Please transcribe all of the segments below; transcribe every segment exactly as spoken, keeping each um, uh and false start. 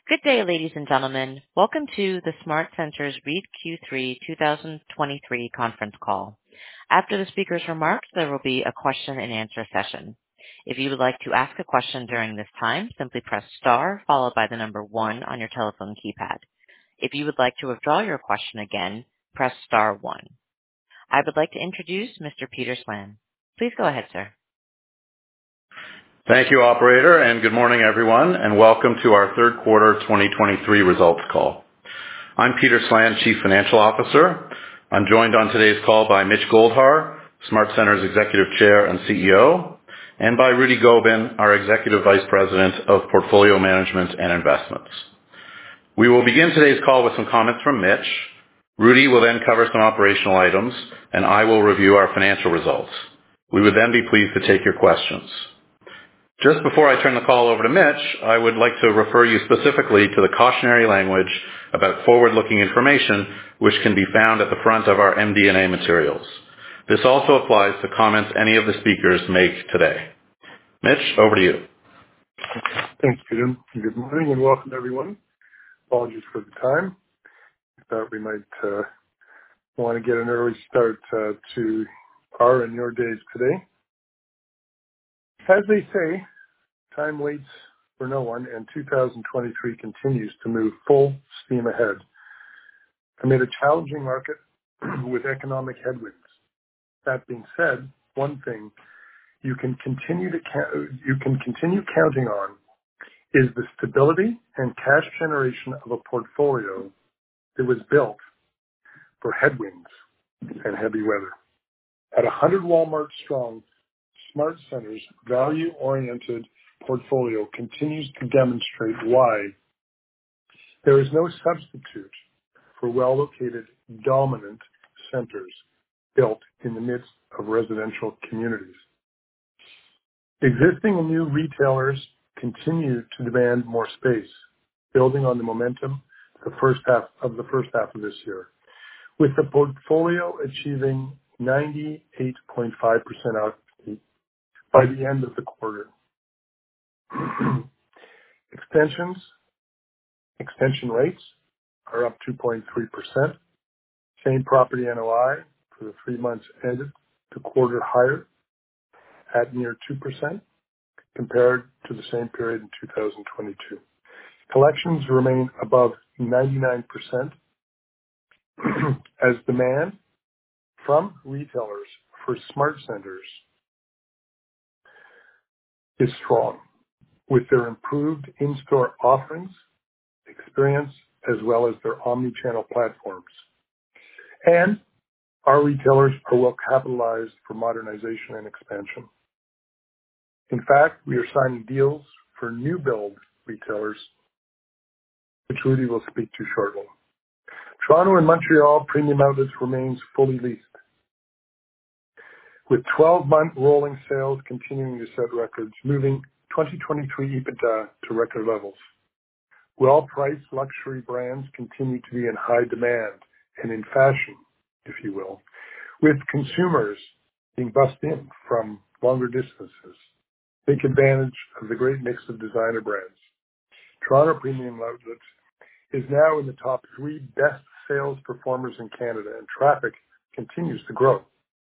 Good day, ladies and gentlemen. Welcome to the SmartCentres REIT Q three twenty twenty-three conference call. After the speaker's remarks, there will be a question and answer session. If you would like to ask a question during this time, simply press star followed by the number one on your telephone keypad. If you would like to withdraw your question again, press star one. I would like to introduce Mister Peter Slan. Please go ahead, sir. Thank you, operator, and good morning, everyone, and welcome to our third quarter twenty twenty-three results call. I'm Peter Slan, Chief Financial Officer. I'm joined on today's call by Mitch Goldhar, SmartCentres Executive Chair and C E O, and by Rudy Gobin, our Executive Vice President of Portfolio Management and Investments. We will begin today's call with some comments from Mitch. Rudy will then cover some operational items, and I will review our financial results. We would then be pleased to take your questions. Just before I turn the call over to Mitch, I would like to refer you specifically to the cautionary language about forward-looking information, which can be found at the front of our M D and A materials. This also applies to comments any of the speakers make today. Mitch, over to you. Thanks, Peter. Good morning and welcome, everyone. Apologies for the time. I thought we might uh, want to get an early start uh, to our and your days today. As they say, time waits for no one, and two thousand twenty-three continues to move full steam ahead amid a challenging market with economic headwinds. That being said, one thing you can continue to ca- you can continue counting on is the stability and cash generation of a portfolio that was built for headwinds and heavy weather. At one hundred Walmart strong, SmartCentres' value-oriented portfolio continues to demonstrate why there is no substitute for well-located, dominant centres built in the midst of residential communities. Existing and new retailers continue to demand more space, building on the momentum the first half of the first half of this year, with the portfolio achieving ninety-eight point five percent occupancy by the end of the quarter. Extensions, extension rates are up two point three percent. Same property N O I for the three months ended the quarter higher at near two percent compared to the same period in two thousand twenty-two. Collections remain above ninety-nine percent as demand from retailers for SmartCentres is strong, with their improved in-store offerings, experience, as well as their omni-channel platforms. And our retailers are well capitalized for modernization and expansion. In fact, we are signing deals for new build retailers, which Rudy will speak to shortly. Toronto and Montreal Premium Outlets remains fully leased, with twelve-month rolling sales continuing to set records, moving twenty twenty-three EBITDA to record levels. Well-priced luxury brands continue to be in high demand and in fashion, if you will, with consumers being bussed in from longer distances. Take advantage of the great mix of designer brands. Toronto Premium Outlets is now in the top three best sales performers in Canada, and traffic continues to grow.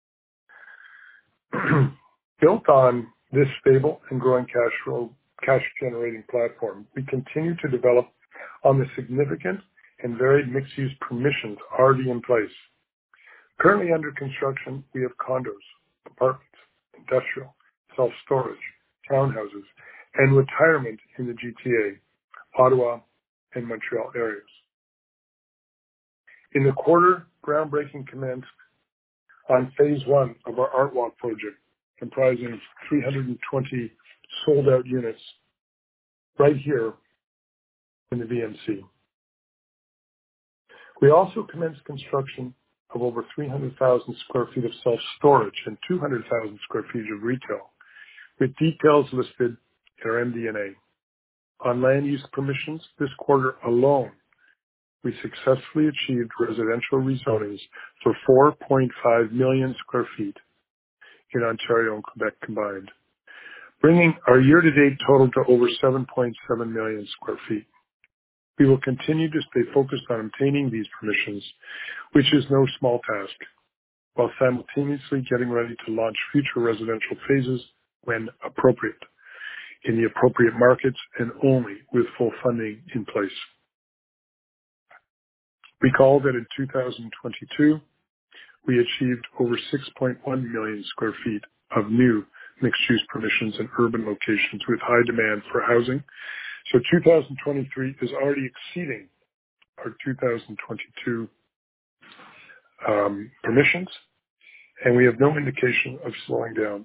Built on this stable and growing cash flow, cash generating platform, we continue to develop on the significant and varied mixed-use permissions already in place. Currently under construction, we have condos, apartments, industrial, self-storage, townhouses, and retirement in the G T A, Ottawa, and Montreal areas. In the quarter, groundbreaking commenced on phase one of our Art Walk project, comprising three hundred twenty sold-out units right here in the V M C. We also commenced construction of over three hundred thousand square feet of self-storage and two hundred thousand square feet of retail, with details listed in our M D and A. On land use permissions, this quarter alone, we successfully achieved residential rezonings for four point five million square feet in Ontario and Quebec combined, bringing our year-to-date total to over seven point seven million square feet. We will continue to stay focused on obtaining these permissions, which is no small task, while simultaneously getting ready to launch future residential phases when appropriate, in the appropriate markets and only with full funding in place. Recall that in two thousand twenty-two, we achieved over six point one million square feet of new mixed-use permissions in urban locations with high demand for housing. So two thousand twenty-three is already exceeding our two thousand twenty-two um, permissions, and we have no indication of slowing down.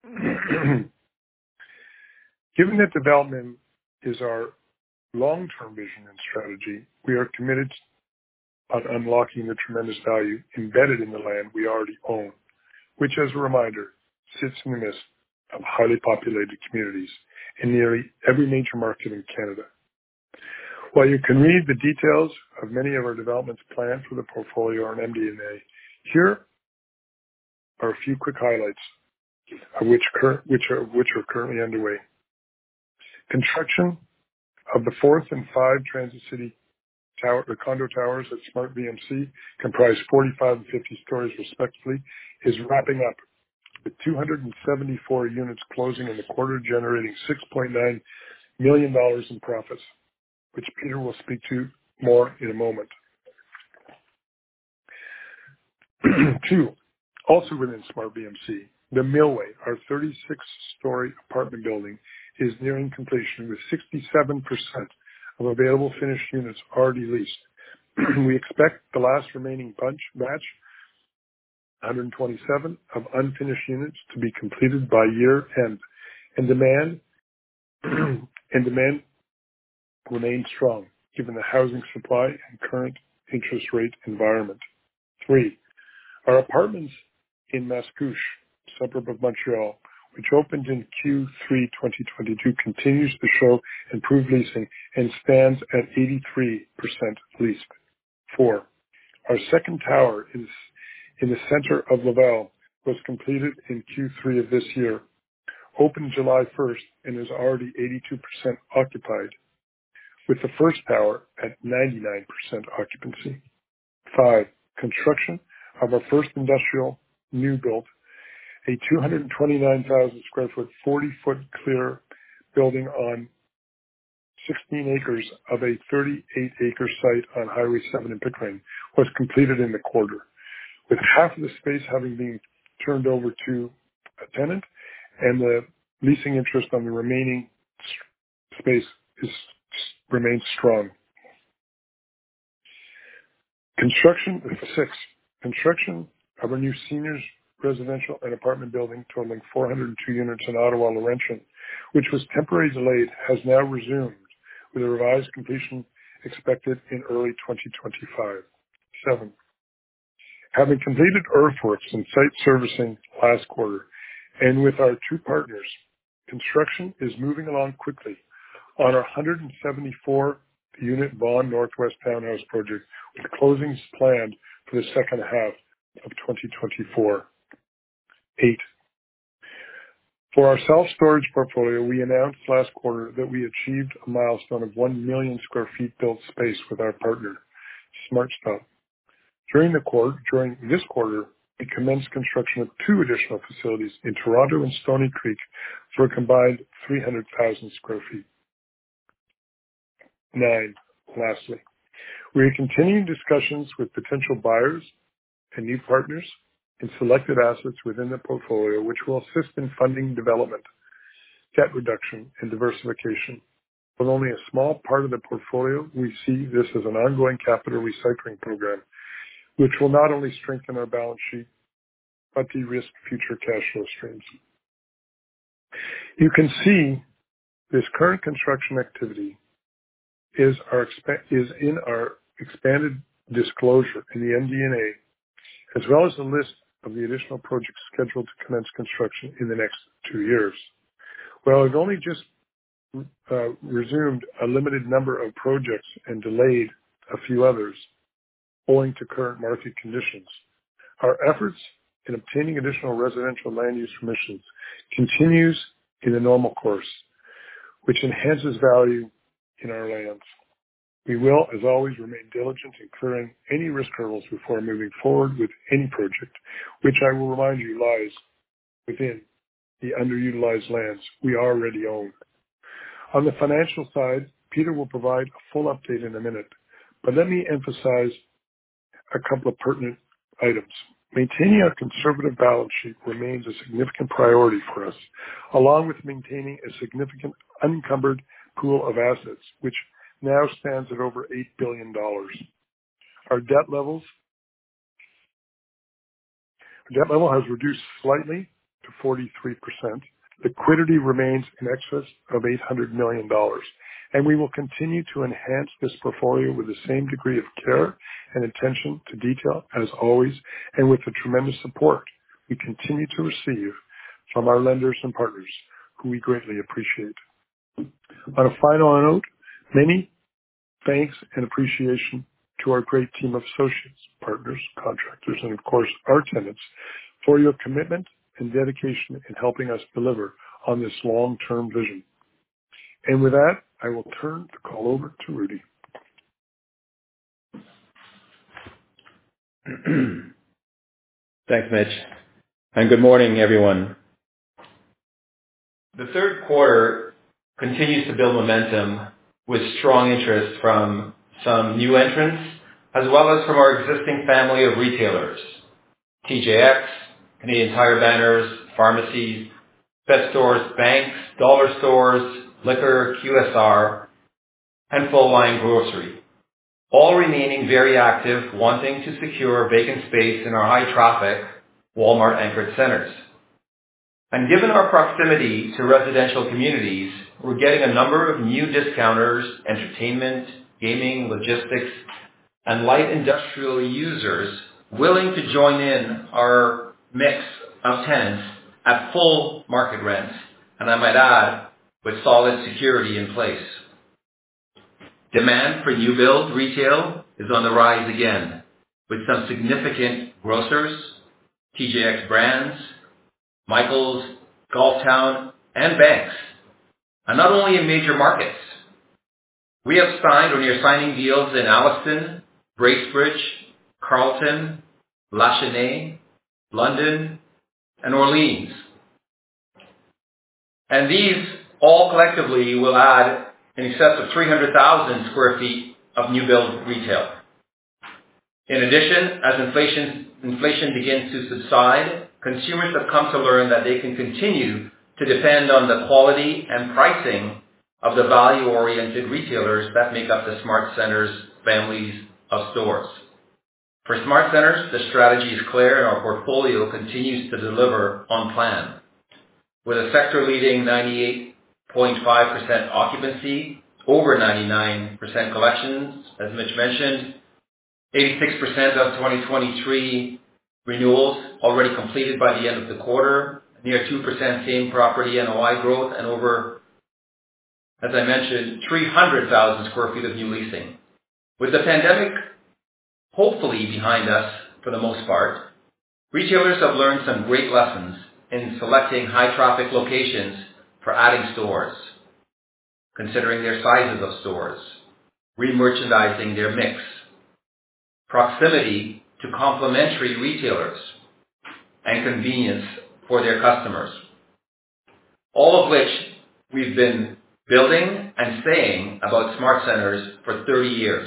Given that development is our long-term vision and strategy, we are committed on unlocking the tremendous value embedded in the land we already own, which, as a reminder, sits in the midst of highly populated communities in nearly every major market in Canada. While you can read the details of many of our developments planned for the portfolio on M D N A, here are a few quick highlights of which, cur- which, are, which are currently underway. Construction of the fourth and five Transit City tower, the condo towers at Smart V M C, comprise forty-five and fifty stories respectively, is wrapping up, with two hundred seventy-four units closing in the quarter, generating six point nine million dollars in profits, which Peter will speak to more in a moment. Two, also within Smart V M C, the Millway, our thirty-six story apartment building, is nearing completion with sixty-seven percent of available finished units already leased. We expect the last remaining bunch batch, one hundred twenty-seven, of unfinished units to be completed by year end, and demand and demand remains strong given the housing supply and current interest rate environment. Three, our apartments in Mascouche, suburb of Montreal, which opened in Q three twenty twenty-two, continues to show improved leasing and stands at eighty-three percent leased. Four, our second tower is in the center of Laval was completed in Q three of this year, opened July first, and is already eighty-two percent occupied, with the first tower at ninety-nine percent occupancy. Five, construction of our first industrial new build, a two hundred twenty-nine thousand square foot, forty foot clear building on sixteen acres of a thirty-eight acre site on Highway seven in Pickering, was completed in the quarter, with half of the space having been turned over to a tenant, and the leasing interest on the remaining space is remains strong. Construction, six, construction of our new seniors residential and apartment building totaling four hundred two units in Ottawa, Laurentian, which was temporarily delayed, has now resumed with a revised completion expected in early twenty twenty-five. Seven, having completed earthworks and site servicing last quarter, and with our two partners, construction is moving along quickly on our one hundred seventy-four unit Vaughan Northwest Townhouse project, with closings planned for the second half of twenty twenty-four. Eight, for our self-storage portfolio, we announced last quarter that we achieved a milestone of one million square feet built space with our partner, SmartStop. During the quarter, during this quarter, we commenced construction of two additional facilities in Toronto and Stony Creek for a combined three hundred thousand square feet. Nine, lastly, we are continuing discussions with potential buyers and new partners in selected assets within the portfolio, which will assist in funding development, debt reduction, and diversification. With only a small part of the portfolio, we see this as an ongoing capital recycling program, which will not only strengthen our balance sheet, but de-risk future cash flow streams. You can see this current construction activity is, our, is in our expanded disclosure in the M D N A, as well as a list of the additional projects scheduled to commence construction in the next two years. Well, we've only just uh, resumed a limited number of projects and delayed a few others owing to current market conditions. Our efforts in obtaining additional residential land use permissions continues in the normal course, which enhances value in our lands. We will, as always, remain diligent in clearing any risk hurdles before moving forward with any project, which I will remind you lies within the underutilized lands we already own. On the financial side, Peter will provide a full update in a minute, but let me emphasize a couple of pertinent items. Maintaining a conservative balance sheet remains a significant priority for us, along with maintaining a significant unencumbered pool of assets, which now stands at over eight billion dollars. Our debt levels, our debt level has reduced slightly to forty-three percent. Liquidity remains in excess of eight hundred million dollars, and we will continue to enhance this portfolio with the same degree of care and attention to detail as always, and with the tremendous support we continue to receive from our lenders and partners, who we greatly appreciate. On a final note, many thanks and appreciation to our great team of associates, partners, contractors, and of course our tenants for your commitment and dedication in helping us deliver on this long-term vision. And with that, I will turn the call over to Rudy. Thanks, Mitch. And good morning, everyone. The third quarter continues to build momentum with strong interest from some new entrants, as well as from our existing family of retailers, T J X, Canadian Tire banners, pharmacies, pet stores, banks, dollar stores, liquor, Q S R, and full-line grocery, all remaining very active, wanting to secure vacant space in our high-traffic Walmart-anchored centers. And given our proximity to residential communities, we're getting a number of new discounters, entertainment, gaming, logistics, and light industrial users willing to join in our mix of tenants at full market rents, and I might add, with solid security in place. Demand for new build retail is on the rise again, with some significant grocers, T J X brands, Michaels, Golf Town, and banks, and not only in major markets. We have signed or near signing deals in Alliston, Bracebridge, Carleton, Lachine, London, and Orleans. And these all collectively will add in excess of three hundred thousand square feet of new build retail. In addition, as inflation, inflation begins to subside, consumers have come to learn that they can continue to depend on the quality and pricing of the value-oriented retailers that make up the SmartCentres families of stores. For SmartCentres, the strategy is clear and our portfolio continues to deliver on plan. With a sector-leading ninety-eight point five percent occupancy, over ninety-nine percent collections, as Mitch mentioned, eighty-six percent of twenty twenty-three renewals already completed by the end of the quarter, near two percent same property N O I growth, and over, as I mentioned, three hundred thousand square feet of new leasing. With the pandemic hopefully behind us for the most part, retailers have learned some great lessons in selecting high-traffic locations for adding stores, considering their sizes of stores, re-merchandising their mix, proximity to complementary retailers, and convenience for their customers. All of which we've been building and saying about SmartCentres for thirty years.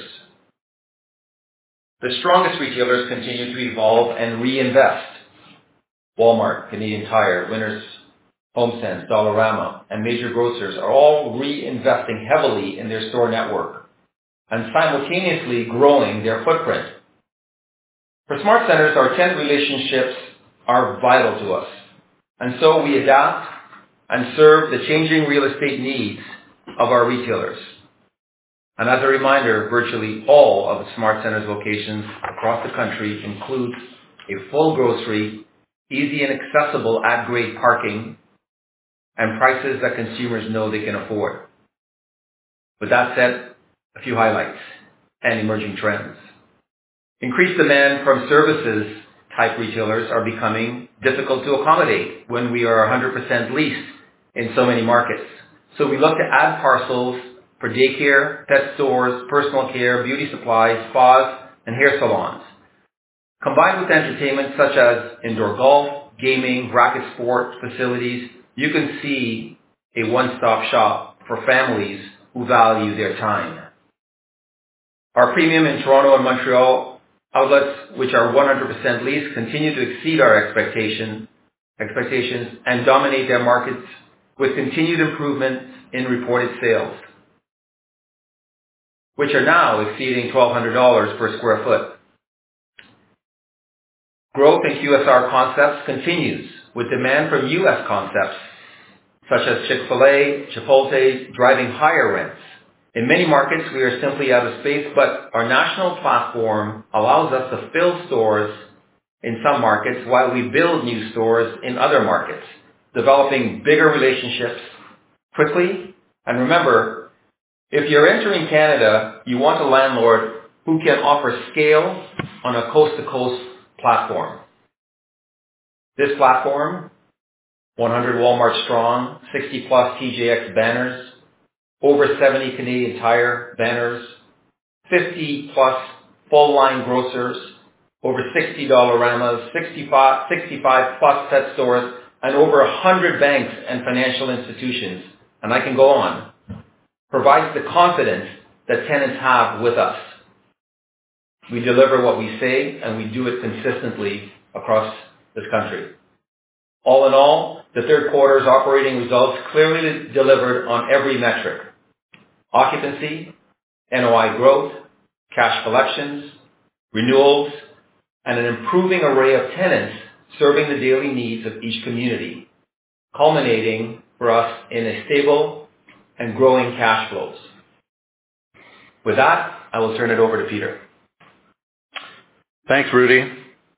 The strongest retailers continue to evolve and reinvest. Walmart, Canadian Tire, Winners, HomeSense, Dollarama, and major grocers are all reinvesting heavily in their store network and simultaneously growing their footprint. For SmartCentres, our tenant relationships are vital to us, and so we adapt and serve the changing real estate needs of our retailers. And as a reminder, virtually all of the SmartCentres locations across the country include a full grocery, easy and accessible at-grade parking, and prices that consumers know they can afford. With that said, a few highlights and emerging trends. Increased demand from services type retailers are becoming difficult to accommodate when we are one hundred percent leased in so many markets. So we look to add parcels for daycare, pet stores, personal care, beauty supplies, spas, and hair salons. Combined with entertainment such as indoor golf, gaming, racket sport facilities, you can see a one-stop shop for families who value their time. Our premium in Toronto and Montreal outlets, which are one hundred percent leased, continue to exceed our expectation, expectations and dominate their markets with continued improvements in reported sales, which are now exceeding twelve hundred dollars per square foot. Growth in Q S R concepts continues, with demand from U S concepts such as Chick-fil-A, Chipotle, driving higher rents. In many markets, we are simply out of space, but our national platform allows us to fill stores in some markets while we build new stores in other markets, developing bigger relationships quickly. And remember, if you're entering Canada, you want a landlord who can offer scale on a coast-to-coast platform. This platform, one hundred Walmart strong, sixty plus T J X banners, over seventy Canadian Tire banners, fifty plus full-line grocers, over sixty Dollaramas, sixty-five, sixty-five plus pet stores, and over one hundred banks and financial institutions, and I can go on, provides the confidence that tenants have with us. We deliver what we say, and we do it consistently across this country. All in all, the third quarter's operating results clearly delivered on every metric: occupancy, N O I growth, cash collections, renewals, and an improving array of tenants serving the daily needs of each community, culminating for us in a stable and growing cash flows. With that, I will turn it over to Peter. Thanks, Rudy.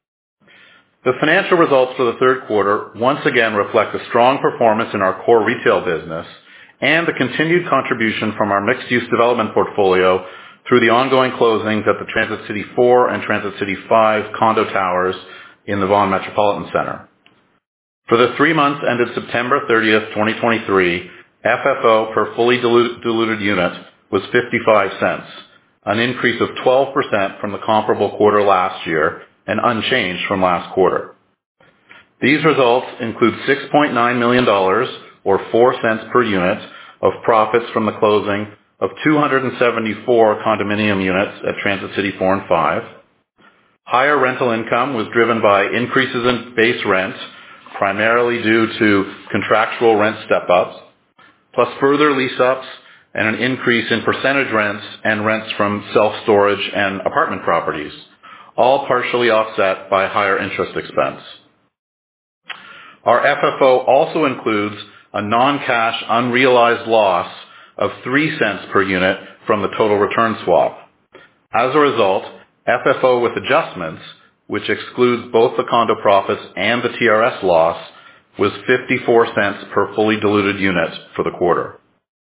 The financial results for the third quarter once again reflect a strong performance in our core retail business and the continued contribution from our mixed-use development portfolio through the ongoing closings at the Transit City four and Transit City five condo towers in the Vaughan Metropolitan Centre. For the three months ended September thirtieth, twenty twenty-three, F F O per fully diluted, diluted unit was fifty-five cents, an increase of twelve percent from the comparable quarter last year and unchanged from last quarter. These results include six point nine million dollars, or four cents per unit, of profits from the closing of two hundred seventy-four condominium units at Transit City four and five. Higher rental income was driven by increases in base rent, primarily due to contractual rent step-ups, plus further lease-ups and an increase in percentage rents and rents from self-storage and apartment properties, all partially offset by higher interest expense. Our F F O also includes a non-cash unrealized loss of three cents per unit from the total return swap. As a result, F F O with adjustments, which excludes both the condo profits and the T R S loss, was fifty-four cents per fully diluted unit for the quarter.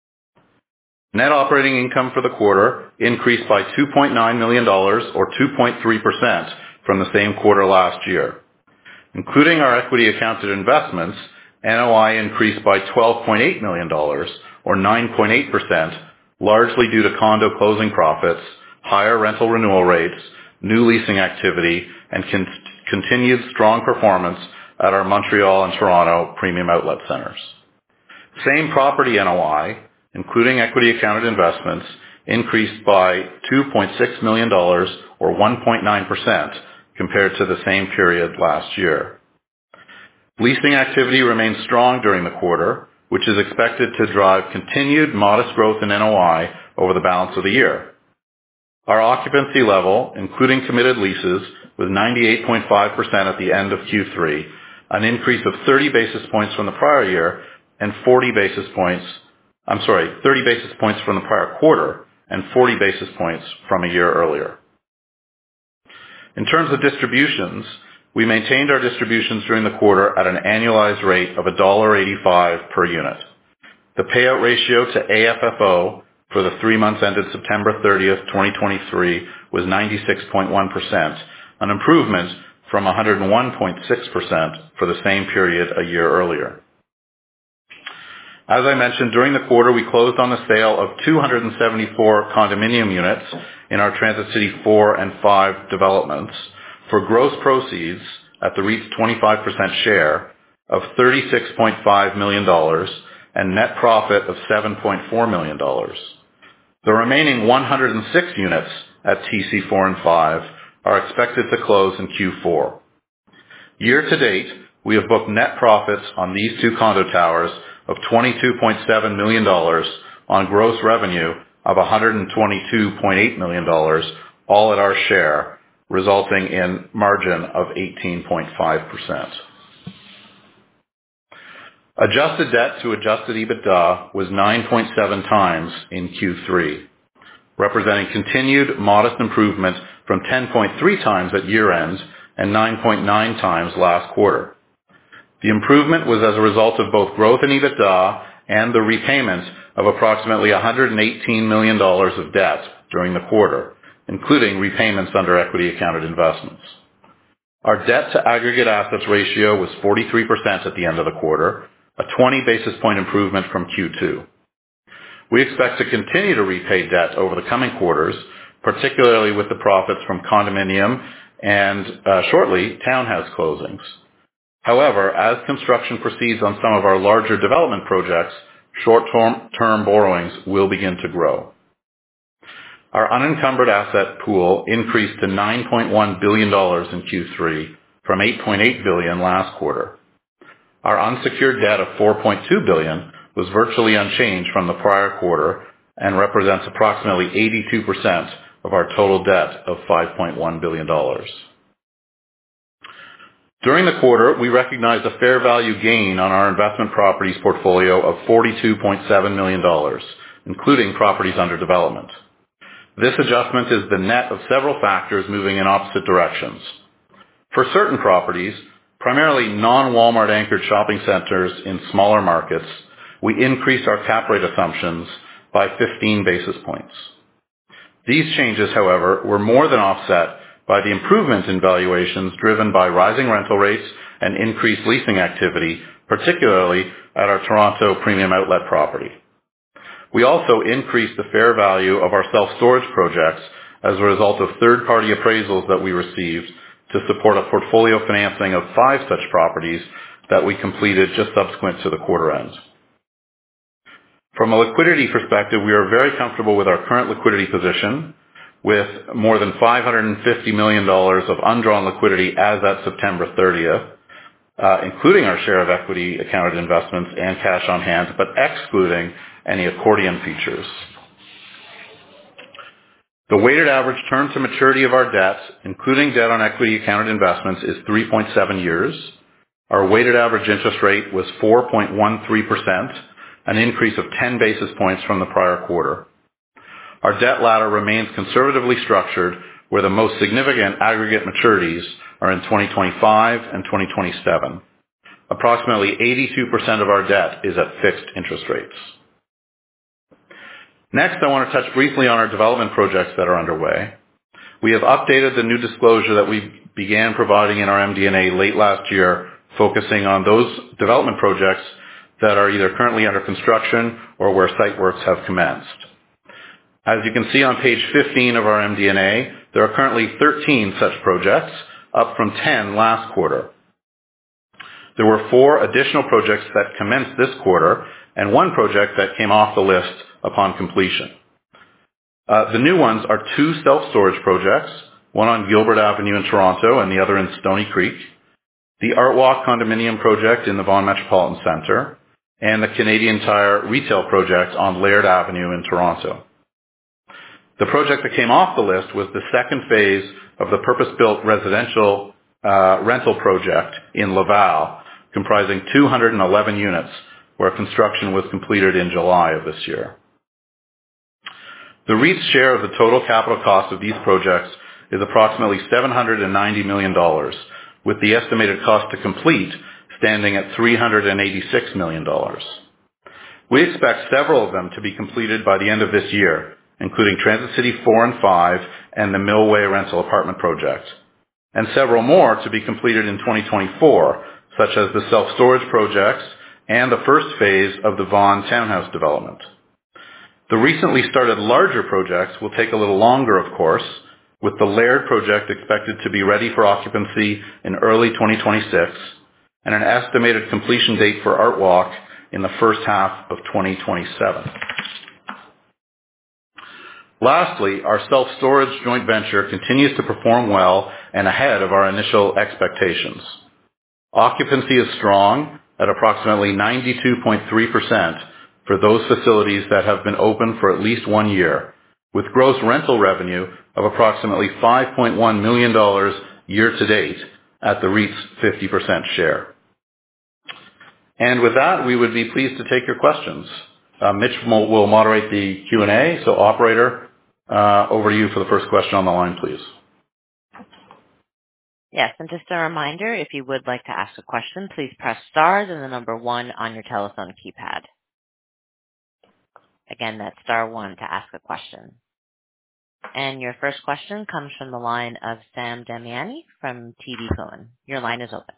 Net operating income for the quarter increased by two point nine million dollars, or two point three percent, from the same quarter last year. Including our equity accounted investments, N O I increased by twelve point eight million dollars, or nine point eight percent, largely due to condo closing profits, higher rental renewal rates, new leasing activity, and con- continued strong performance at our Montreal and Toronto premium outlet centers. Same property N O I, including equity accounted investments, increased by two point six million dollars, or one point nine percent, compared to the same period last year. Leasing activity remained strong during the quarter, which is expected to drive continued modest growth in N O I over the balance of the year. Our occupancy level, including committed leases, was ninety-eight point five percent at the end of Q three, an increase of thirty basis points from the prior year and forty basis points I'm sorry, thirty basis points from the prior quarter and forty basis points from a year earlier. In terms of distributions, we maintained our distributions during the quarter at an annualized rate of one dollar eighty-five per unit. The payout ratio to A F F O for the three months ended September thirtieth, twenty twenty-three was ninety-six point one percent, an improvement from one hundred one point six percent for the same period a year earlier. As I mentioned, during the quarter, we closed on the sale of two hundred seventy-four condominium units in our Transit City four and five developments for gross proceeds at the REIT's twenty-five percent share of thirty-six point five million dollars and net profit of seven point four million dollars. The remaining one hundred six units at T C four and five are expected to close in Q four. Year to date, we have booked net profits on these two condo towers of twenty-two point seven million dollars on gross revenue of one hundred twenty-two point eight million dollars, all at our share, resulting in margin of eighteen point five percent. Adjusted debt to adjusted EBITDA was nine point seven times in Q three, representing continued modest improvement from ten point three times at year-end and nine point nine times last quarter. The improvement was as a result of both growth in EBITDA and the repayment of approximately one hundred eighteen million dollars of debt during the quarter, including repayments under equity accounted investments. Our debt to aggregate assets ratio was forty-three percent at the end of the quarter, a twenty basis point improvement from Q two. We expect to continue to repay debt over the coming quarters, particularly with the profits from condominium and uh, shortly townhouse closings. However, as construction proceeds on some of our larger development projects, short-term term borrowings will begin to grow. Our unencumbered asset pool increased to nine point one billion dollars in Q three from eight point eight billion dollars last quarter. Our unsecured debt of four point two billion dollars was virtually unchanged from the prior quarter and represents approximately eighty-two percent of our total debt of five point one billion dollars. During the quarter, we recognized a fair value gain on our investment properties portfolio of forty-two point seven million dollars, including properties under development. This adjustment is the net of several factors moving in opposite directions. For certain properties, primarily non-Walmart anchored shopping centers in smaller markets, we increased our cap rate assumptions by fifteen basis points. These changes, however, were more than offset by the improvement in valuations driven by rising rental rates and increased leasing activity, particularly at our Toronto Premium Outlet property. We also increased the fair value of our self-storage projects as a result of third-party appraisals that we received to support a portfolio financing of five such properties that we completed just subsequent to the quarter end. From a liquidity perspective, we are very comfortable with our current liquidity position, with more than five hundred fifty million dollars of undrawn liquidity as at September thirtieth, uh, including our share of equity accounted investments and cash on hand, but excluding any accordion features. The weighted average term to maturity of our debt, including debt on equity accounted investments, is three point seven years. Our weighted average interest rate was four point one three percent, an increase of ten basis points from the prior quarter. Our debt ladder remains conservatively structured, where the most significant aggregate maturities are in twenty twenty-five and twenty twenty-seven. Approximately eighty-two percent of our debt is at fixed interest rates. Next, I want to touch briefly on our development projects that are underway. We have updated the new disclosure that we began providing in our M D and A late last year, focusing on those development projects that are either currently under construction or where site works have commenced. As you can see on page fifteen of our M D and A, there are currently thirteen such projects, up from ten last quarter. There were four additional projects that commenced this quarter, and one project that came off the list upon completion. Uh, the new ones are two self-storage projects, one on Gilbert Avenue in Toronto and the other in Stony Creek, the Art Walk condominium project in the Vaughan Metropolitan Centre, and the Canadian Tire retail project on Laird Avenue in Toronto. The project that came off the list was the second phase of the purpose-built residential uh, rental project in Laval, comprising two hundred eleven units, where construction was completed in July of this year. The REIT's share of the total capital cost of these projects is approximately seven hundred ninety million dollars, with the estimated cost to complete standing at three hundred eighty-six million dollars. We expect several of them to be completed by the end of this year, including Transit City four and five and the Millway rental apartment project, and several more to be completed in twenty twenty-four, such as the self-storage projects and the first phase of the Vaughan townhouse development. The recently started larger projects will take a little longer, of course, with the Laird project expected to be ready for occupancy in early twenty twenty-six and an estimated completion date for Art Walk in the first half of twenty twenty-seven. Lastly, our self-storage joint venture continues to perform well and ahead of our initial expectations. Occupancy is strong at approximately ninety-two point three percent for those facilities that have been open for at least one year, with gross rental revenue of approximately five point one million dollars year to date at the REIT's fifty percent share. And with that, we would be pleased to take your questions. Uh, Mitch will, will moderate the Q and A, so operator, uh, over to you for the first question on the line, please. Yes, and just a reminder, if you would like to ask a question, please press star and the number one on your telephone keypad. Again, that's star one to ask a question. And your first question comes from the line of Sam Damiani from T D Cowen. Your line is open.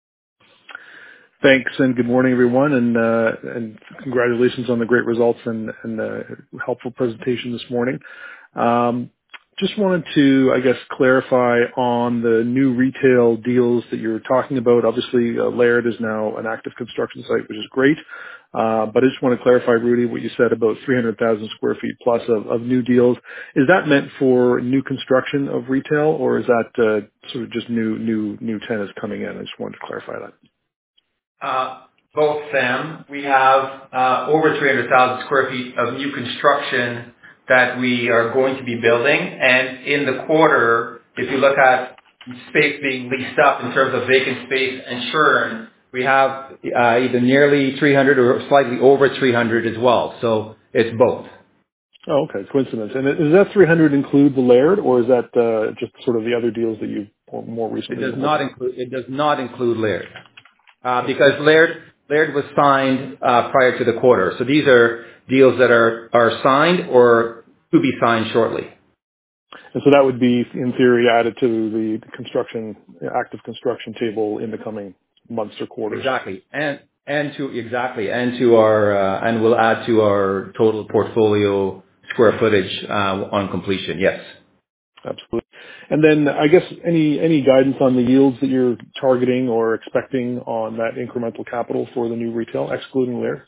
Thanks, and good morning, everyone, and uh, and congratulations on the great results and, and uh, helpful presentation this morning. Um, just wanted to, I guess, clarify on the new retail deals that you're talking about. Obviously, uh, Laird is now an active construction site, which is great. Uh, but I just want to clarify, Rudy, what you said about three hundred thousand square feet plus of, of new deals. Is that meant for new construction of retail, or is that uh, sort of just new new new tenants coming in? I just wanted to clarify that. Uh, both, Sam. We have uh, over three hundred thousand square feet of new construction that we are going to be building. And in the quarter, if you look at space being leased up in terms of vacant space and churn, we have uh, either nearly three hundred or slightly over three hundred as well. So it's both. Oh, okay. Coincidence. And does that three hundred include the Laird, or is that uh, just sort of the other deals that you've more recently? It does not include. It does not include Laird. Uh, because Laird, Laird was signed uh, prior to the quarter. So these are deals that are, are signed or to be signed shortly. And so that would be, in theory, added to the construction, active construction table in the coming months or quarters. Exactly. And, and to, exactly. And to our, uh, and will add to our total portfolio square footage uh, on completion. Yes. Absolutely. And then I guess any any guidance on the yields that you're targeting or expecting on that incremental capital for the new retail, excluding Laird?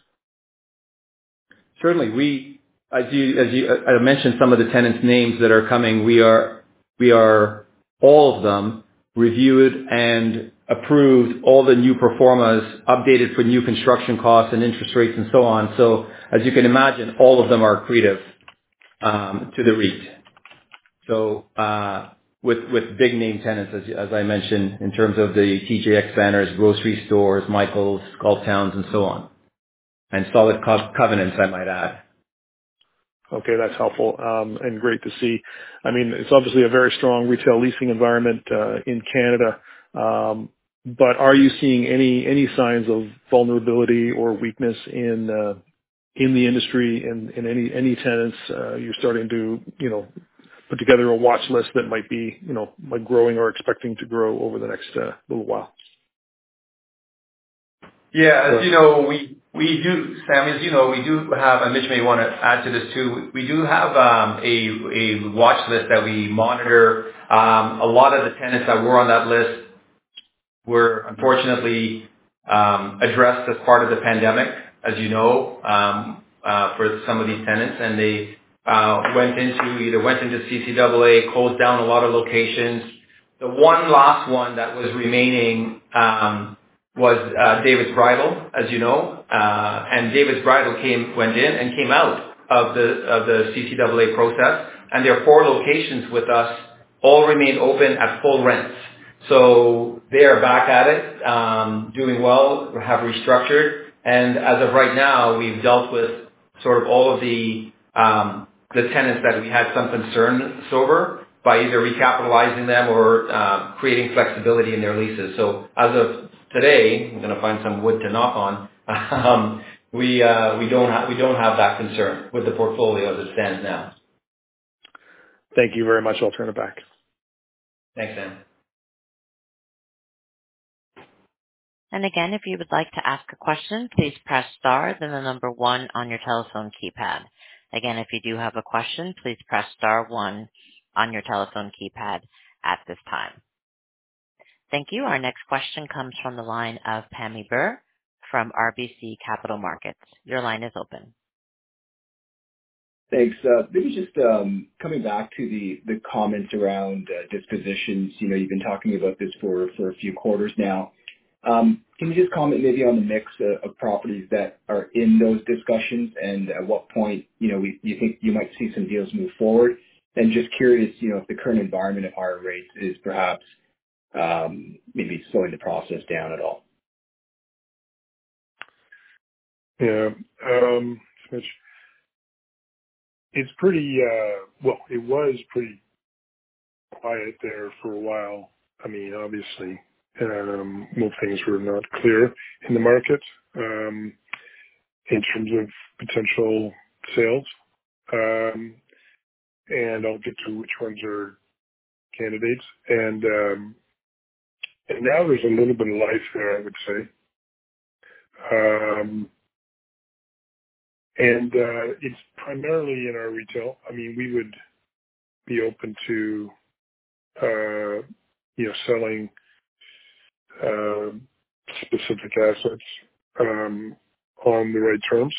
Certainly. We, as you as you I mentioned some of the tenants' names that are coming, we are we are all of them reviewed and approved, all the new performas updated for new construction costs and interest rates and so on. So as you can imagine, all of them are accretive um, to the REIT. So uh, with with big name tenants, as as I mentioned, in terms of the T J X banners, grocery stores, Michaels, Golf Towns, and so on, and solid co- covenants, I might add. Okay, that's helpful um, and great to see. I mean, it's obviously a very strong retail leasing environment uh, in Canada, um, but are you seeing any any signs of vulnerability or weakness in uh, in the industry and in, in any any tenants? Uh, you're starting to you know. put together a watch list that might be, you know, like growing or expecting to grow over the next uh, little while. Yeah, as you know, we we do, Sam, as you know, we do have, and Mitch may want to add to this too, we do have um, a, a watch list that we monitor. Um, a lot of the tenants that were on that list were unfortunately um, addressed as part of the pandemic, as you know, um, uh, for some of these tenants, and they uh, went into, either went into C C A A, closed down a lot of locations. The one last one that was remaining um, was uh, David's Bridal, as you know, uh, and David's Bridal came, went in and came out of the of the C C A A process, and their four locations with us all remain open at full rents. So they are back at it, um, doing well, have restructured, and as of right now, we've dealt with sort of all of the um, the tenants that we had some concerns over by either recapitalizing them or uh, creating flexibility in their leases. So as of today, I'm going to find some wood to knock on. Um, we uh, we don't have we don't have that concern with the portfolio as it stands now. Thank you very much. I'll turn it back. Thanks, Sam. And again, if you would like to ask a question, please press star, then the number one on your telephone keypad. Again, if you do have a question, please press star one on your telephone keypad at this time. Thank you. Our next question comes from the line of Pammi Bir from R B C Capital Markets. Your line is open. Thanks. Uh, maybe just um, coming back to the, the comments around uh, dispositions. You know, you've been talking about this for, for a few quarters now. Um, can you just comment maybe on the mix uh, of properties that are in those discussions, and at what point, you know, we, you think you might see some deals move forward? And just curious, you know, if the current environment of higher rates is perhaps um, maybe slowing the process down at all. Yeah, um, Mitch, it's pretty, uh, well, it was pretty quiet there for a while. I mean, obviously, um, most things were not clear in the market um, in terms of potential sales. Um, and I'll get to which ones are candidates. And, um, and now there's a little bit of life there, I would say. Um, and uh, it's primarily in our retail. I mean, we would be open to, uh, you know, selling uh, specific assets um, on the right terms.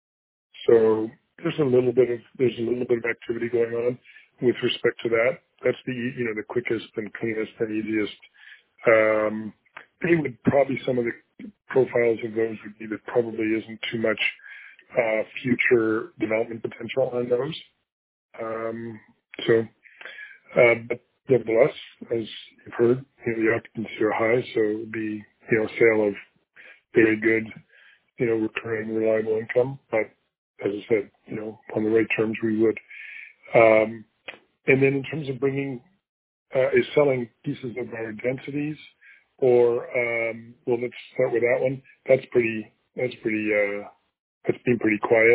So there's a little bit of there's a little bit of activity going on with respect to that. That's the you know the quickest and cleanest and easiest. Um, they would probably some of the profiles of those would be that probably isn't too much uh, future development potential on those. Um, so, uh, but nevertheless, as you've heard, you know, the occupancy are high, so it would be you know sale of very good, you know, recurring, reliable income. But as I said, you know, on the right terms, we would. Um, and then in terms of bringing, uh, is selling pieces of our densities, or um, well, let's start with that one. That's pretty. That's pretty. Uh, that's been pretty quiet.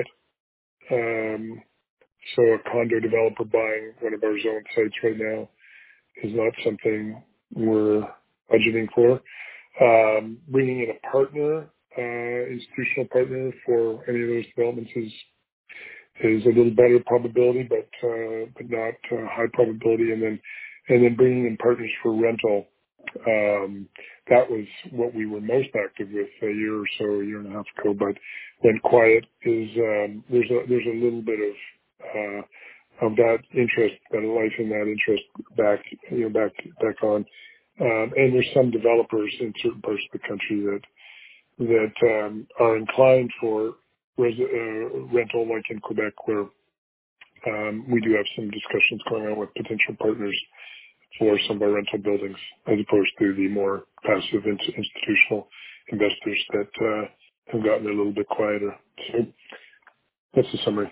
Um, so a condo developer buying one of our zone sites right now is not something we're budgeting for. Um, bringing in a partner, uh, institutional partner for any of those developments is is a little better probability, but uh, but not uh, high probability. And then and then bringing in partners for rental. Um, that was what we were most active with a year or so, a year and a half ago. But when quiet is um, there's a there's a little bit of uh, of that interest, that life in that interest back you know back back on. Um, and there's some developers in certain parts of the country that that um, are inclined for res- uh, rental, like in Quebec, where um, we do have some discussions going on with potential partners for some of our rental buildings, as opposed to the more passive in- institutional investors that uh, have gotten a little bit quieter. So that's the summary.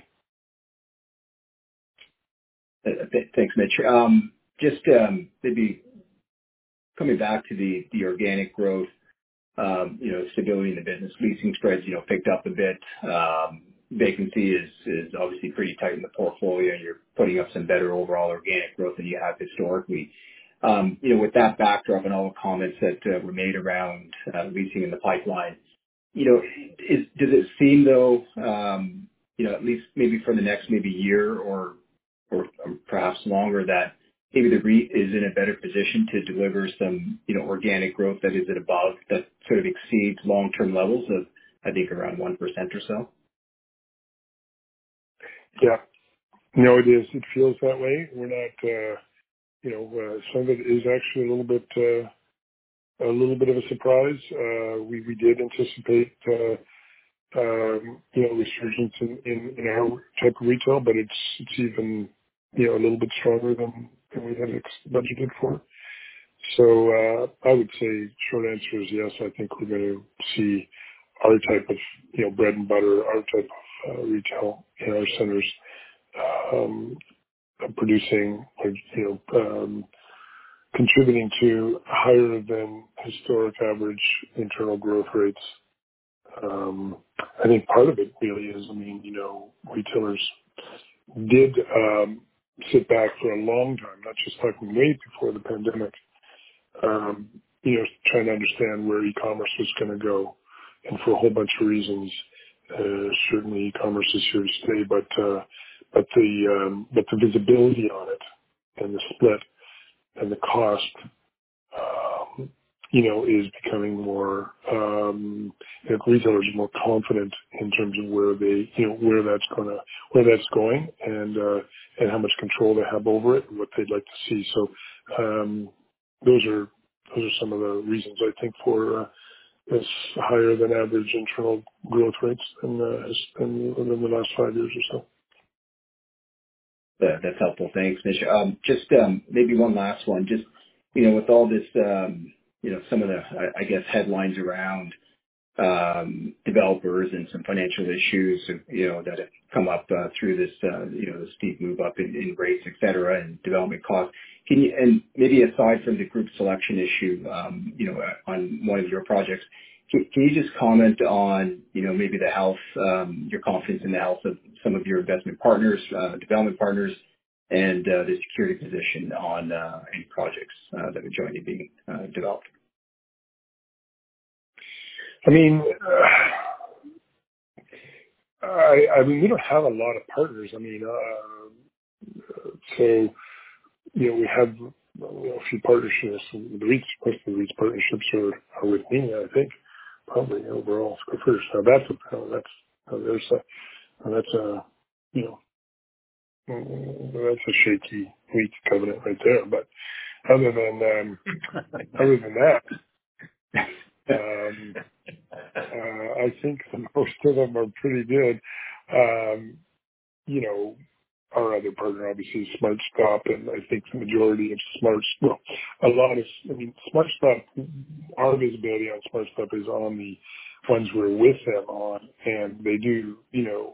Uh, th- thanks, Mitch. Um, just um, maybe coming back to the, the organic growth, um, you know, stability in the business, leasing spreads, you know, picked up a bit. Um, vacancy is, is obviously pretty tight in the portfolio, and you're putting up some better overall organic growth than you have historically. Um, you know, with that backdrop and all the comments that uh, were made around uh, leasing in the pipeline, you know, is, does it seem though, um, you know, at least maybe for the next maybe year or or perhaps longer, that maybe the REIT is in a better position to deliver some, you know, organic growth that is at above, that sort of exceeds long-term levels of, I think, around one percent or so? Yeah, no, it is. It feels that way. We're not, uh, you know, uh, some of it is actually a little bit, uh, a little bit of a surprise. Uh, we we did anticipate, uh, um, you know, resurgence in, in, in our type of retail, but it's it's even, you know, a little bit stronger than, than we had ex- budgeted for. So uh, I would say short answer is yes. I think we're going to see our type of, you know, bread and butter, our type of uh, retail in our centers um, producing, you know, um, contributing to higher than historic average internal growth rates. Um, I think part of it really is, I mean, you know, retailers did um, sit back for a long time, not just talking way before the pandemic, um, you know, trying to understand where e-commerce was going to go. And for a whole bunch of reasons, uh, certainly e-commerce is here to stay, but, uh, but the, um, but the visibility on it and the split and the cost, um, you know, is becoming more, um, you know, retailers are more confident in terms of where they, you know, where that's going to, where that's going and, uh, and how much control they have over it and what they'd like to see. So, um, those are, those are some of the reasons I think for, uh, this higher than average internal growth rates than, uh, than, than the last five years or so. Uh, That's helpful. Thanks, Mitch. Um, Just um, maybe one last one. Just, you know, with all this, um, you know, some of the, I I guess, headlines around um, developers and some financial issues, you know, that have come up uh, through this, uh, you know, the steep move up in in rates, et cetera, and development costs. Can you, and maybe aside from the group selection issue, um, you know, on one of your projects, can can you just comment on, you know, maybe the health, um, your confidence in the health of some of your investment partners, uh, development partners, and uh, the security position on uh, any projects uh, that are jointly being uh, developed? I mean, uh, I, I mean, we don't have a lot of partners. I mean, uh, so, you know, we have you know, a few partnerships. The REITs, most of the REITs partnerships are, are with me, I think, probably overall. So first, now that's a, that's, uh, there's a, that's a, you know, that's a shaky REIT covenant right there. But other than, um, other than that, um, Uh, I think most of them are pretty good. Um, you know, our other partner obviously is SmartStop, and I think the majority of Smart, well, a lot of, I mean, SmartStop, our visibility on SmartStop is on the ones we're with them on, and they do, you know,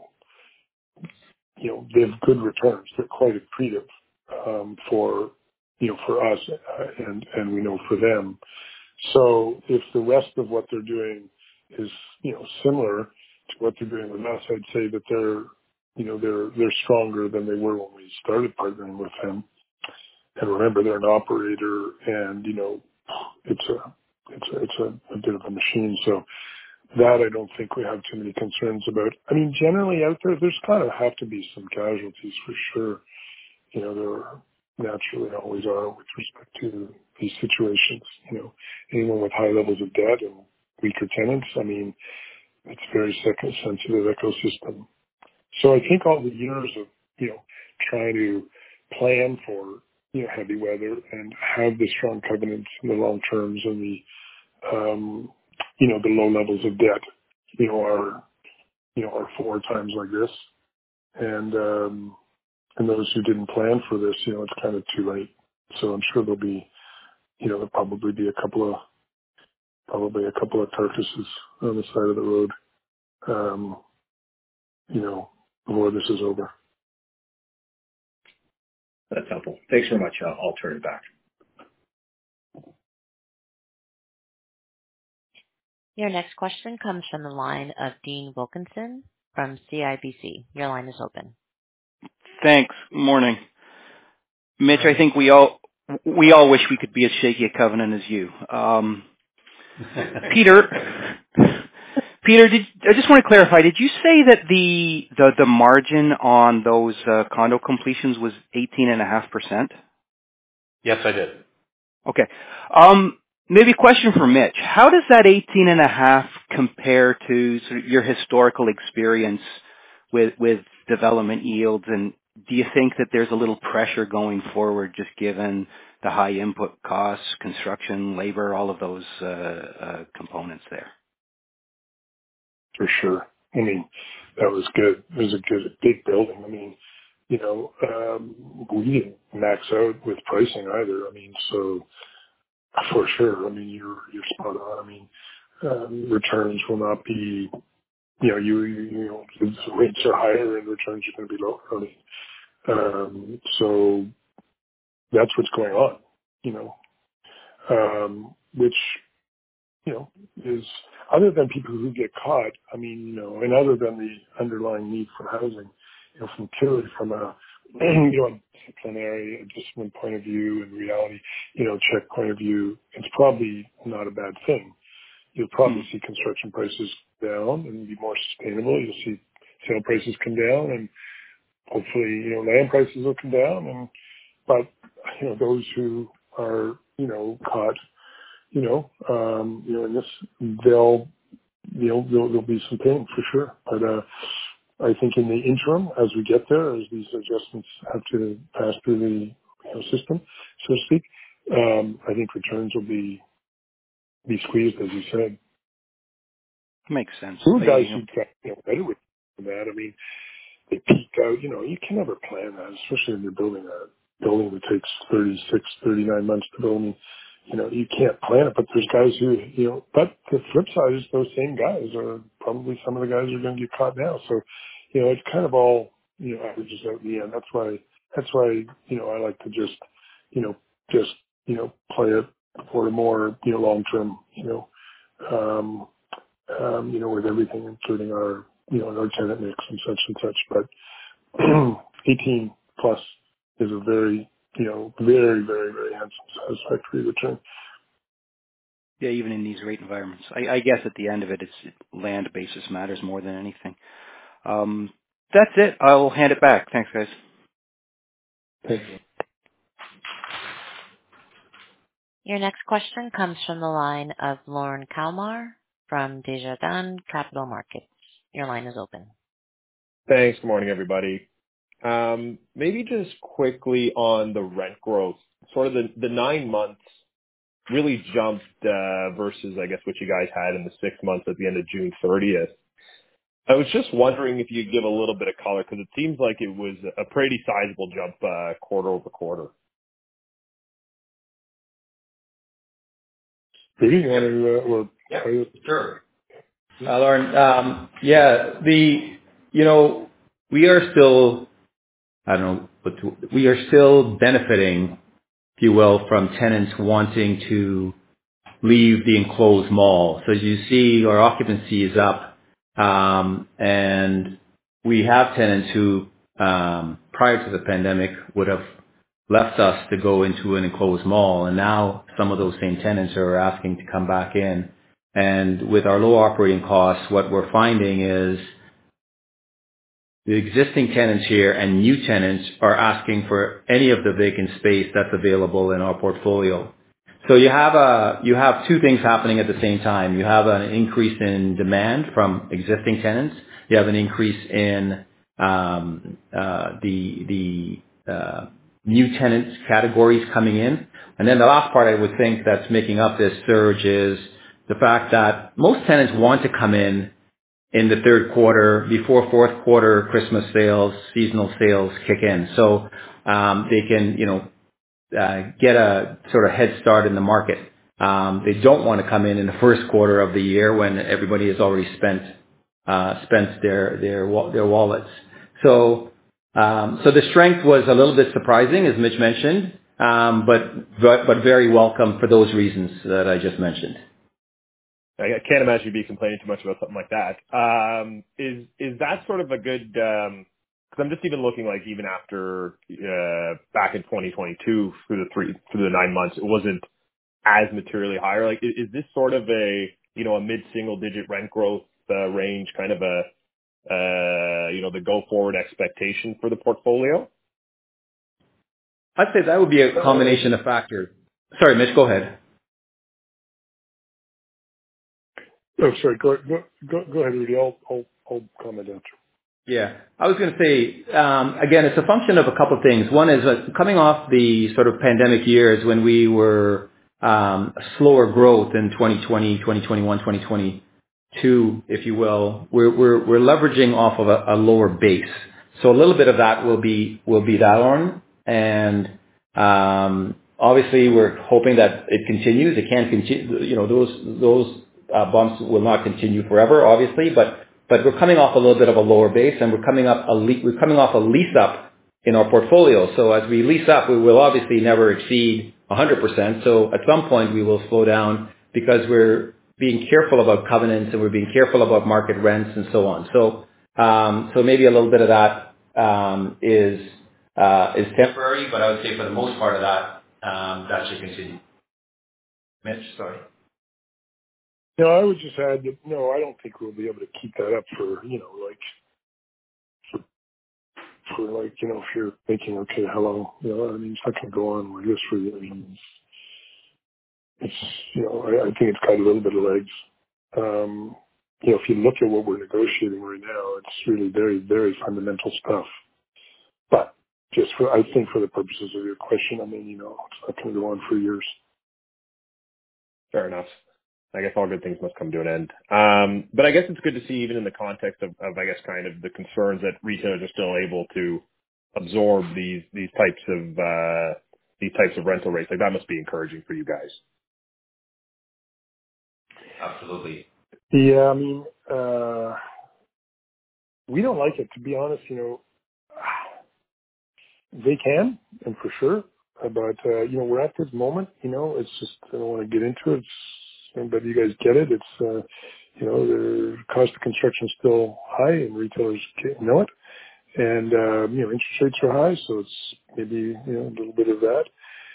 you know, they have good returns. They're quite accretive um, for, you know, for us, uh, and and we know for them. So if the rest of what they're doing is, you know, similar to what they're doing with us, I'd say that they're, you know, they're, they're stronger than they were when we started partnering with them. And remember, they're an operator and, you know, it's a, it's a, it's a, a bit of a machine. So that I don't think we have too many concerns about. I mean, generally out there, there's kind of have to be some casualties for sure. You know, there naturally always are with respect to these situations. You know, anyone with high levels of debt and weaker tenants, I mean, it's a very second sensitive ecosystem. So I think all the years of, you know, trying to plan for, you know, heavy weather and have the strong covenants and the long terms and the, um, you know, the low levels of debt, you know, are, you know, are four times like this. And, um, and those who didn't plan for this, you know, it's kind of too late. So I'm sure there'll be, you know, there'll probably be a couple of, probably a couple of carcasses on the side of the road, um, you know, before this is over. That's helpful. Thanks very much. I'll, I'll turn it back. Your next question comes from the line of Dean Wilkinson from C I B C. Your line is open. Thanks. Morning. Mitch, I think we all we all wish we could be as shaky a covenant as you. Um, Peter, Peter, did, I just want to clarify, did you say that the the, the margin on those uh, condo completions was eighteen point five percent? Yes, I did. Okay. Um, maybe a question for Mitch. How does that eighteen point five compare to sort of your historical experience with with development yields, and do you think that there's a little pressure going forward just given the high input costs, construction, labor, all of those uh, uh, components there? For sure. I mean, that was good. It was a good, big building. I mean, you know, um, we didn't max out with pricing either. I mean, so for sure. I mean, you're, you're spot on. I mean, um, returns will not be, you know, you, you, you know, the rates are higher and returns are going to be lower. I mean, um, so that's what's going on, you know, um, which, you know, is other than people who get caught, I mean, you know, and other than the underlying need for housing, you know, from purely from a, you know, disciplinary, a discipline point of view and reality, you know, check point of view, it's probably not a bad thing. You'll probably Mm. see construction prices down and be more sustainable. You'll see sale prices come down, and hopefully, you know, land prices will come down. And but you know, those who are, you know, caught, you know, um, you know, in this, they'll, you know, there'll, there'll be some pain for sure. But uh, I think in the interim, as we get there, as these adjustments have to pass through the, you know, system, so to speak, um, I think returns will be be squeezed, as you said. Makes sense. Some I, guys you know, who got, you know, better with that. I mean, they peaked out. You know, you can never plan that, especially when you're building a building that takes thirty-six, thirty-nine months to build. I mean, you know, you can't plan it, but there's guys who, you know, but the flip side is those same guys are probably some of the guys who are going to get caught now. So, you know, it's kind of all, you know, averages out in the end. That's why, that's why, you know, I like to just, you know, just, you know, play it for a more, you know, long-term, you know, um, um, you know, with everything, including our, you know, our tenant mix and such and such. But eighteen plus is a very, you know, very, very, very handsome, satisfactory return. yeah, even in these rate environments, I, I guess at the end of it, it's land basis matters more than anything. Um, that's it. I'll hand it back. Thanks, guys. Thank you. Your next question comes from the line of Lauren Kalmar from Desjardins Capital Markets. Your line is open. Thanks. Good morning, everybody. Um, maybe just quickly on the rent growth, sort of the, the nine months really jumped uh, versus, I guess, what you guys had in the six months at the end of June thirtieth. I was just wondering if you could give a little bit of color, because it seems like it was a pretty sizable jump uh, quarter over quarter. Rudy, you want to, uh, or, Yeah, or sure. Uh, Lauren, um, yeah, the, you know, we are still, I don't know, but we are still benefiting, if you will, from tenants wanting to leave the enclosed mall. So as you see, our occupancy is up, um, and we have tenants who, um, prior to the pandemic, would have left us to go into an enclosed mall, and now some of those same tenants are asking to come back in. And with our low operating costs, what we're finding is the existing tenants here and new tenants are asking for any of the vacant space that's available in our portfolio. So you have a, you have two things happening at the same time. You have an increase in demand from existing tenants. You have an increase in um, uh, the the uh, new tenants categories coming in. And then the last part I would think that's making up this surge is the fact that most tenants want to come in in the third quarter before fourth quarter Christmas sales, seasonal sales kick in. So um, they can, you know, uh, get a sort of head start in the market. Um, they don't want to come in in the first quarter of the year when everybody has already spent uh, spent their their wa- their wallets. So um, so the strength was a little bit surprising, as Mitch mentioned, um, but, but but very welcome for those reasons that I just mentioned. I can't imagine you'd be complaining too much about something like that. Um, is is that sort of a good? Because I'm just even looking like even after uh, back in twenty twenty-two through the three through the nine months, it wasn't as materially higher. Like, is, is this sort of a you know a mid single digit rent growth uh, range, kind of a uh, you know the go forward expectation for the portfolio? I'd say that would be a combination of factors. Sorry, Mitch, go ahead. oh, sorry, go, go, go, go ahead, Rudy. I'll, I'll, I'll comment after. Yeah. I was going to say, um, again, it's a function of a couple of things. One is uh, coming off the sort of pandemic years when we were um, slower growth in twenty twenty, twenty twenty-one, twenty twenty-two, if you will. We're we're we're leveraging off of a, a lower base. So a little bit of that will be will be that on, and um, obviously we're hoping that it continues. It can't continue. You know, those those uh, bumps will not continue forever, obviously, but but we're coming off a little bit of a lower base, and we're coming up a le- we're coming off a lease up in our portfolio. So as we lease up, we will obviously never exceed one hundred percent. So at some point we will slow down because we're being careful about covenants and we're being careful about market rents and so on. So um, so maybe a little bit of that um, is uh, is temporary, but I would say for the most part of that, um, that should continue. Mitch, sorry. No, I would just add that, no, I don't think we'll be able to keep that up for, you know, like, for, for like, you know, if you're thinking, okay, hello, you know, I mean, it's not going to go on like this for years. It's, it's, you know, I, I think it's got a little bit of legs. Um, you know, if you look at what we're negotiating right now, it's really very, very fundamental stuff. But just for, I think for the purposes of your question, I mean, you know, it's not going to go on for years. Fair enough. I guess all good things must come to an end. Um, but I guess it's good to see, even in the context of, of, I guess, kind of the concerns that retailers are still able to absorb these these types of uh, these types of rental rates. Like, that must be encouraging for you guys. Absolutely. Yeah, I mean, uh, we don't like it, to be honest. You know, they can, and for sure. But uh, you know, we're at this moment. You know, it's just I don't want to get into it. It's, but you guys get it. It's uh, you know, the cost of construction is still high, and retailers know it. And um, you know, interest rates are high, so it's maybe you know a little bit of that.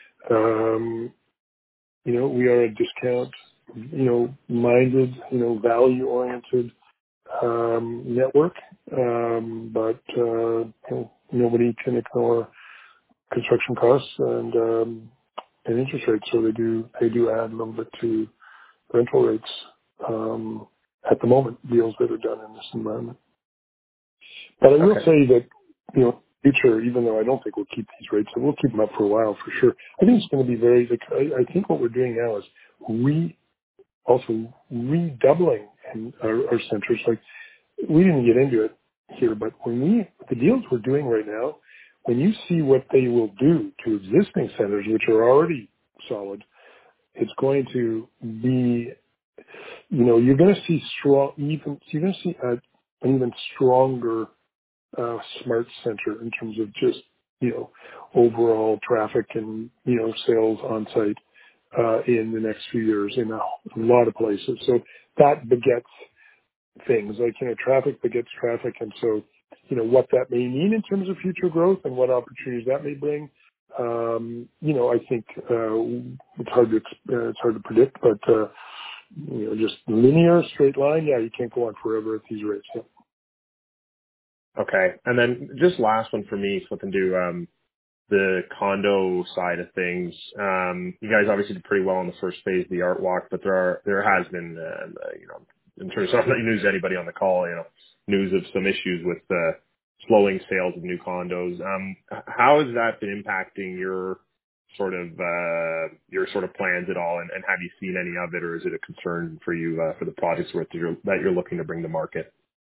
Um, you know, we are a discount, you know, minded, you know, value oriented um, network, um, but uh, you know, nobody can ignore construction costs and um, and interest rates, so they do they do add a little bit to rental rates um, at the moment. Deals that are done in this environment. But I will Okay. say that you know, future, even though I don't think we'll keep these rates, we'll keep them up for a while for sure. I think it's going to be very. Like, I, I think what we're doing now is re also redoubling in our, our centers. Like, we didn't get into it here, but when we, the deals we're doing right now, when you see what they will do to existing centers, which are already solid, it's going to be, you know, you're going to see strong, even, you're going to see a, an even stronger uh, smart center in terms of just, you know, overall traffic and, you know, sales on site uh, in the next few years in a, a lot of places. So that begets things like, you know, traffic begets traffic. And so, you know, what that may mean in terms of future growth and what opportunities that may bring, um, you know, I think uh, it's hard to uh, it's hard to predict, but uh, you know, just linear straight line, yeah, you can't go on forever at these rates. Yeah. Okay. And then just last one for me, flipping to um, the condo side of things. Um, you guys obviously did pretty well in the first phase of the Art Walk, but there are there has been, uh, you know, in terms of not news to anybody on the call, you know, news of some issues with uh, slowing sales of new condos. Um, how has that been impacting your sort of uh, your sort of plans at all, and, and have you seen any of it, or is it a concern for you uh, for the projects that you're, that you're looking to bring to market?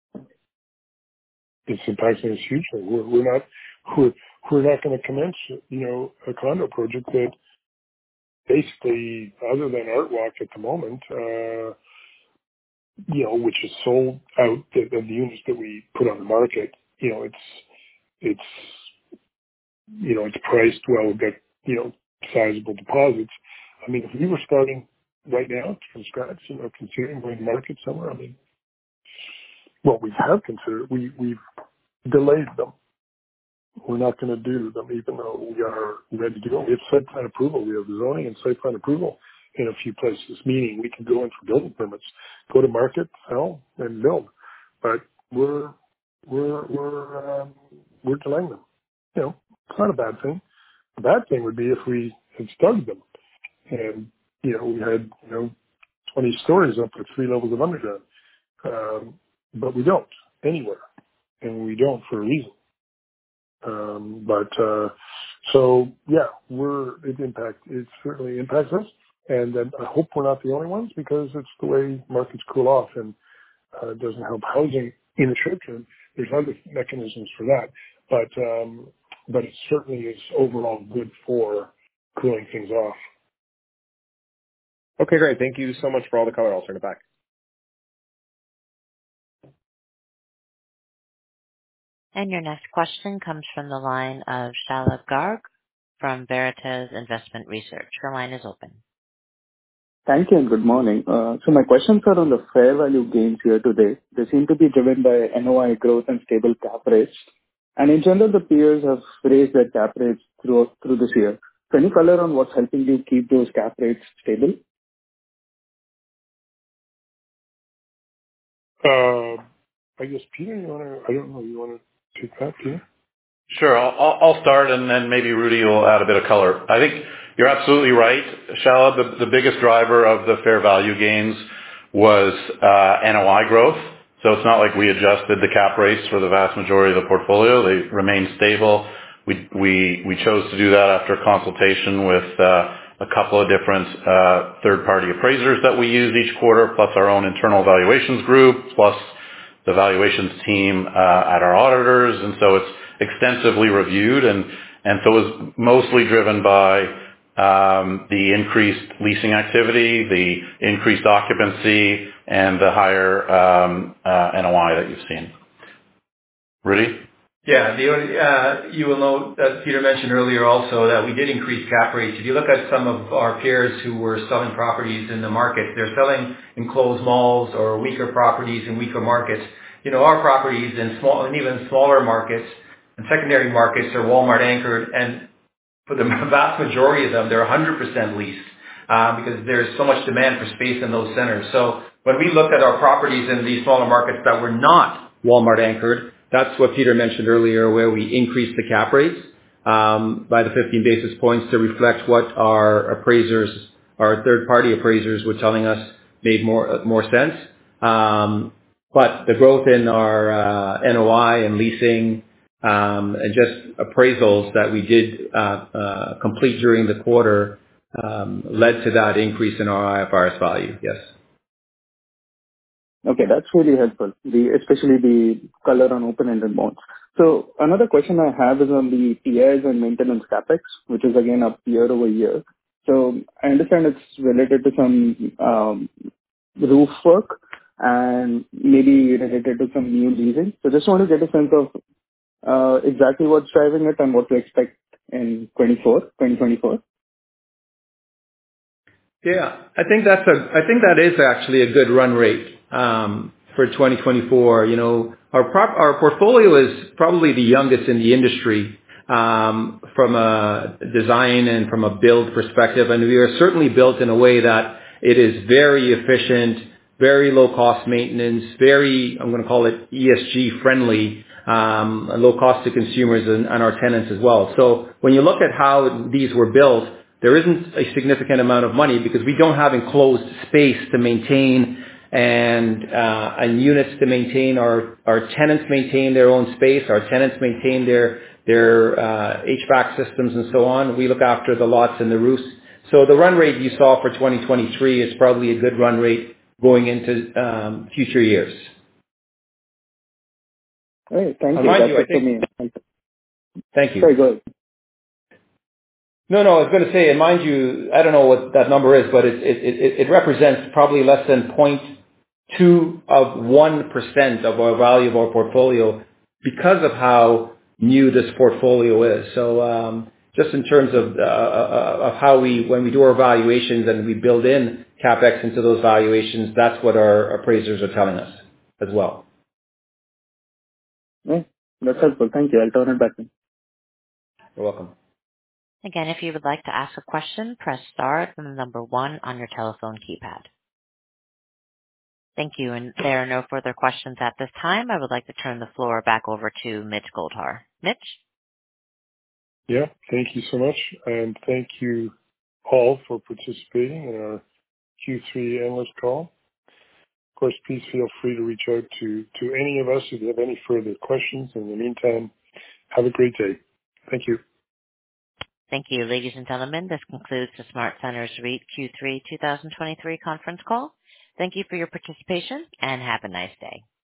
It's impacting us hugely. We're, we're not we're we're not going to commence, you know, a condo project that basically, other than Art Walk at the moment, uh, you know, which is sold out of the units that we put on the market. You know, it's it's you know it's priced well. We've got you know sizable deposits. I mean, if we were starting right now from scratch, you know, considering going to market somewhere, I mean, well, we have considered we we've delayed them. We're not going to do them, even though we are ready to go. We have site plan approval. We have zoning and site plan approval in a few places, meaning we can go in for building permits, go to market, sell, and build. But we're we're we're um, we're delaying them. You know, it's not a bad thing. The bad thing would be if we had started them, and you know, we had you know twenty stories up with three levels of underground, um, but we don't anywhere, and we don't for a reason. Um, but, uh, so yeah, we're, it impact, it certainly impacts us. And then I hope we're not the only ones because it's the way markets cool off and, uh, it doesn't help housing in the short term. There's other mechanisms for that, but, um, but it certainly is overall good for cooling things off. Okay, great. Thank you so much for all the color. I'll turn it back. And your next question comes from the line of Shalabh Garg from Veritas Investment Research. Your line is open. Thank you and good morning. Uh, so my questions are on the fair value gains here today. They seem to be driven by N O I growth and stable cap rates. And in general, the peers have raised their cap rates through through this year. So any color on what's helping you keep those cap rates stable? Uh, I guess, Peter, you want to, I don't know, you want to take that, Peter? Sure. I'll, I'll I'll start, and then maybe Rudy will add a bit of color. I think you're absolutely right, Shala. The, the biggest driver of the fair value gains was uh, N O I growth. So it's not like we adjusted the cap rates for the vast majority of the portfolio. They remained stable. We we we chose to do that after consultation with uh, a couple of different uh, third-party appraisers that we use each quarter, plus our own internal valuations group, plus the valuations team uh, at our auditors. And so it's extensively reviewed, and and so it was mostly driven by um, the increased leasing activity, the increased occupancy, and the higher um, uh, N O I that you've seen. Rudy? Yeah, the only, uh, you will note that Peter mentioned earlier also that we did increase cap rates. If you look at some of our peers who were selling properties in the market, they're selling enclosed malls or weaker properties in weaker markets. You know, our properties in small and even smaller markets and secondary markets are Walmart anchored, and for the vast majority of them, they're one hundred percent leased uh, because there's so much demand for space in those centers. So when we looked at our properties in these smaller markets that were not Walmart anchored, that's what Peter mentioned earlier, where we increased the cap rates um, by the fifteen basis points to reflect what our appraisers, our third-party appraisers, were telling us made more more sense. Um, but the growth in our uh, N O I and leasing um, and just appraisals that we did uh, uh, complete during the quarter um, led to that increase in our I F R S value. Yes. Okay, that's really helpful, the especially the color on open-ended bonds. So another question I have is on the P Is and maintenance capex, which is again up year over year. So I understand it's related to some um, roof work and maybe related to some new leasing. So just want to get a sense of uh, exactly what's driving it and what to expect in twenty-four, twenty twenty-four. Yeah, I think that's a, I think that is actually a good run rate um, for twenty twenty-four. You know, our prop, our portfolio is probably the youngest in the industry um, from a design and from a build perspective, and we are certainly built in a way that it is very efficient, very low cost maintenance, very, I'm going to call it E S G friendly, um, low cost to consumers and, and our tenants as well. So when you look at how these were built, there isn't a significant amount of money because we don't have enclosed space to maintain and uh, and units to maintain. Our our tenants maintain their own space. Our tenants maintain their their uh, H V A C systems and so on. We look after the lots and the roofs. So the run rate you saw for twenty twenty-three is probably a good run rate going into um, future years. All right, thank you. Mind That's you, I it for think. me. Thank you. Sorry, go ahead. No, no, I was going to say, and mind you, I don't know what that number is, but it it it, it represents probably less than zero point two of one percent of our value of our portfolio because of how new this portfolio is. So um, just in terms of uh, of how we, when we do our valuations and we build in capex into those valuations, that's what our appraisers are telling us as well. Yeah, that's helpful. Thank you. I'll turn it back in. You're welcome. Again, if you would like to ask a question, press star and the number one on your telephone keypad. Thank you. And there are no further questions at this time. I would like to turn the floor back over to Mitch Goldhar. Mitch? Yeah, thank you so much. And thank you all for participating in our Q three analyst call. Of course, please feel free to reach out to, to any of us if you have any further questions. In the meantime, have a great day. Thank you. Thank you, ladies and gentlemen. This concludes the SmartCentres REIT Q three twenty twenty-three conference call. Thank you for your participation and have a nice day.